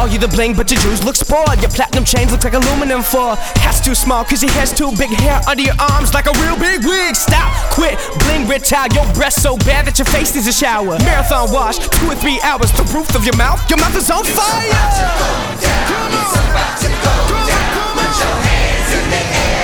all, you the bling, but your jewels look spoiled. Your platinum chains look like aluminum foil. Hat's too small, cause your hair's too big. Hair under your arms like a real big wig. Stop, quit, bling, retire. Your breath so bad that your face needs a shower. Marathon wash, 2 or 3 hours. The roof of your mouth is on fire.